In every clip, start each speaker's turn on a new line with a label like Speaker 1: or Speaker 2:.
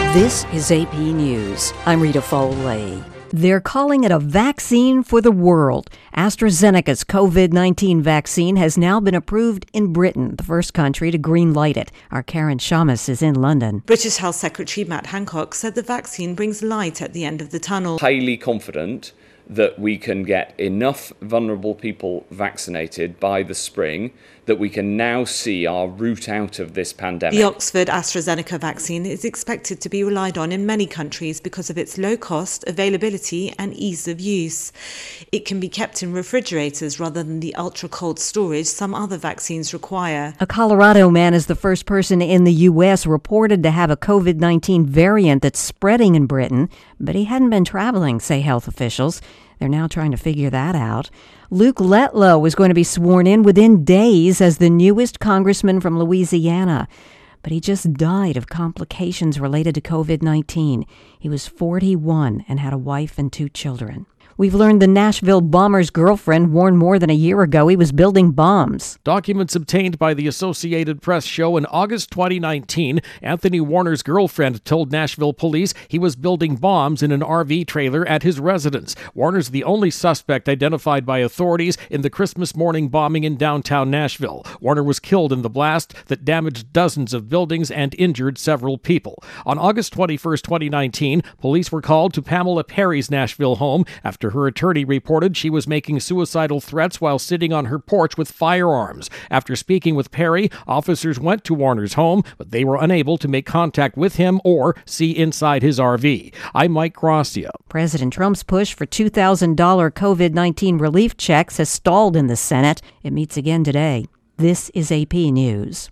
Speaker 1: This is AP News. I'm Rita Foley. They're calling it a vaccine for the world. AstraZeneca's COVID-19 vaccine has now been approved in Britain, the first country to green-light it. Our Karen Shamus is in London.
Speaker 2: British Health Secretary Matt Hancock said the vaccine brings light at the end of the tunnel.
Speaker 3: Highly confident that we can get enough vulnerable people vaccinated by the spring that we can now see our route out of this pandemic.
Speaker 2: The Oxford AstraZeneca vaccine is expected to be relied on in many countries because of its low cost, availability and ease of use. It can be kept in refrigerators rather than the ultra-cold storage some other vaccines require.
Speaker 1: A Colorado man is the first person in the U.S. reported to have a COVID-19 variant that's spreading in Britain, but he hadn't been traveling, say health officials. They're now trying to figure that out. Luke Letlow is going to be sworn in within days as the newest congressman from Louisiana. But he just died of complications related to COVID-19. He was 41 and had a wife and 2 children. We've learned the Nashville bomber's girlfriend warned more than a year ago he was building bombs.
Speaker 4: Documents obtained by the Associated Press show in August 2019, Anthony Warner's girlfriend told Nashville police he was building bombs in an RV trailer at his residence. Warner's the only suspect identified by authorities in the Christmas morning bombing in downtown Nashville. Warner was killed in the blast that damaged dozens of buildings and injured several people. On August 21st, 2019, police were called to Pamela Perry's Nashville home after her attorney reported she was making suicidal threats while sitting on her porch with firearms. After speaking with Perry, officers went to Warner's home, but they were unable to make contact with him or see inside his RV. I'm Mike Gracia.
Speaker 1: President Trump's push for $2,000 COVID-19 relief checks has stalled in the Senate. It meets again today. This is AP News.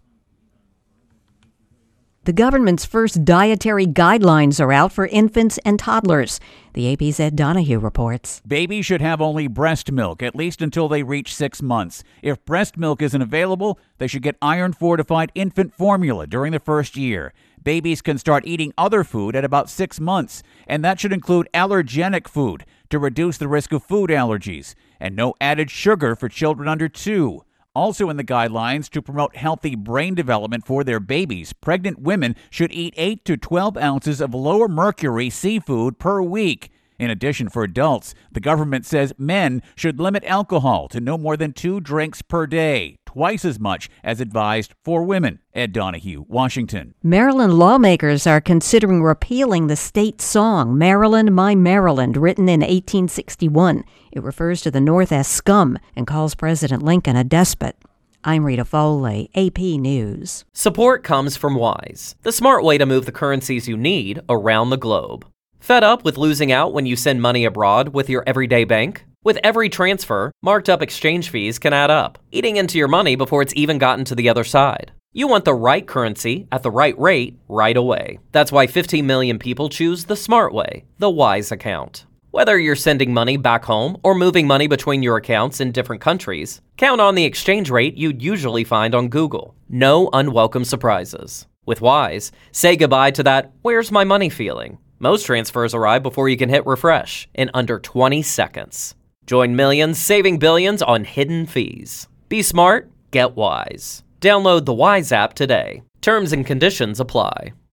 Speaker 1: The government's first dietary guidelines are out for infants and toddlers. The AP's Ed Donahue reports.
Speaker 5: Babies should have only breast milk, at least until they reach 6 months. If breast milk isn't available, they should get iron-fortified infant formula during the first year. Babies can start eating other food at about 6 months, and that should include allergenic food to reduce the risk of food allergies, and no added sugar for children under 2. Also in the guidelines, to promote healthy brain development for their babies, pregnant women should eat 8 to 12 ounces of lower mercury seafood per week. In addition, for adults, the government says men should limit alcohol to no more than 2 drinks per day, twice as much as advised for women. Ed Donahue, Washington.
Speaker 1: Maryland lawmakers are considering repealing the state song, Maryland, My Maryland, written in 1861. It refers to the North as scum and calls President Lincoln a despot. I'm Rita Foley, AP News.
Speaker 6: Support comes from Wise, the smart way to move the currencies you need around the globe. Fed up with losing out when you send money abroad with your everyday bank? With every transfer, marked up exchange fees can add up, eating into your money before it's even gotten to the other side. You want the right currency at the right rate right away. That's why 15 million people choose the smart way, the Wise account. Whether you're sending money back home or moving money between your accounts in different countries, count on the exchange rate you'd usually find on Google. No unwelcome surprises. With Wise, say goodbye to that "where's my money" feeling. Most transfers arrive before you can hit refresh in under 20 seconds. Join millions saving billions on hidden fees. Be smart, get Wise. Download the Wise app today. Terms and conditions apply.